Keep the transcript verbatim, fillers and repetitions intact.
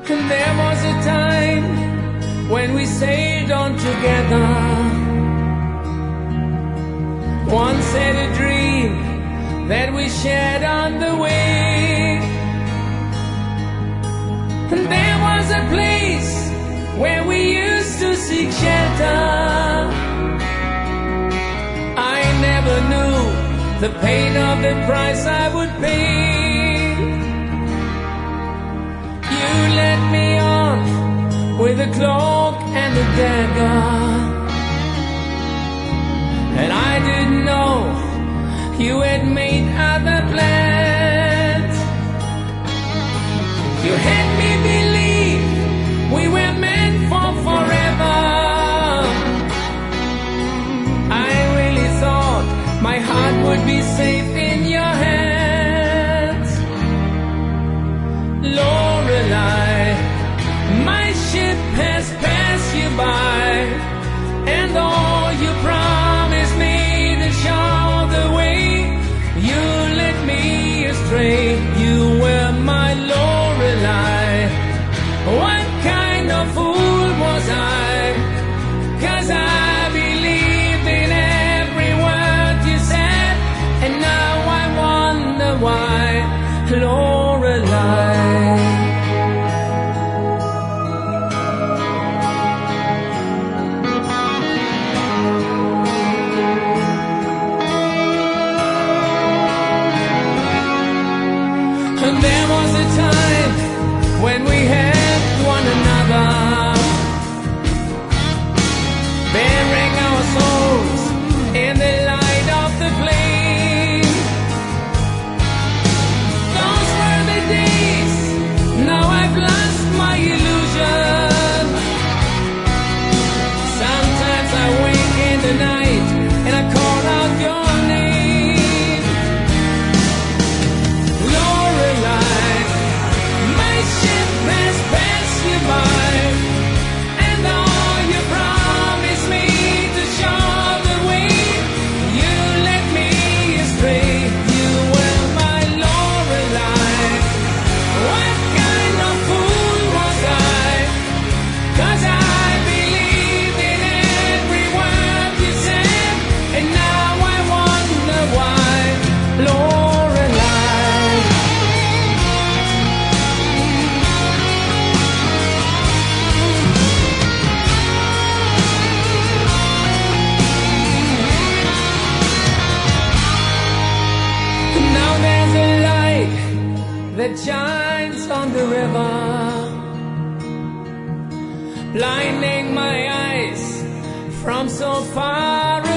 And there was a time when we sailed on together. Once had a dream that we shared on the way. And there was a place where we used to seek shelter. I never knew the pain of the price I would pay. You led me on with a cloak and a dagger, and I didn't know you had made other plans. You had me believe we were meant for forever. I really thought my heart would be safe in your hands. Lorelei, my ship has passed you by, and all you promised me to show the way, you led me astray. You were my Lorelei. What kind of fool was I? 'Cause I believed in every word you said, and now I wonder why, Lorelei. And there was a time when we had one another, bearing our souls in the light of the flame. Those were the days, now I've lost my illusion. Sometimes I wake in the night and I call out your name. Lorelei, my ship has passed you by, and all you promised me to show the way, you led me astray. You were my Lorelei. What kind of fool was I? 'Cause I believed in every word you said, and now I wonder why, Lorelei. Now there's a light that shines on the river, blinding my eyes from so far